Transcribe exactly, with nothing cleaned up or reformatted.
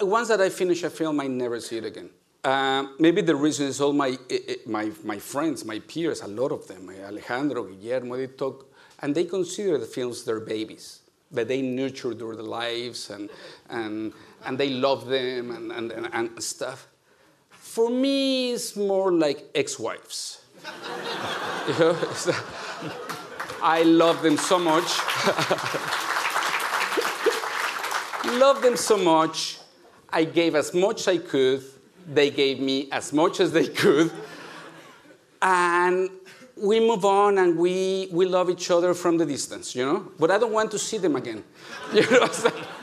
once that I finish a film, I never see it again. Uh, maybe the reason is all my, my, my friends, my peers, a lot of them, Alejandro, Guillermo, they talk, and they consider the films their babies, that they nurture their lives and, and, and they love them and, and, and, and stuff. For me, it's more like ex-wives. You know? I love them so much. Love them so much. I gave as much as I could. They gave me as much as they could. And we move on and we, we love each other from the distance, you know? But I don't want to see them again. You know?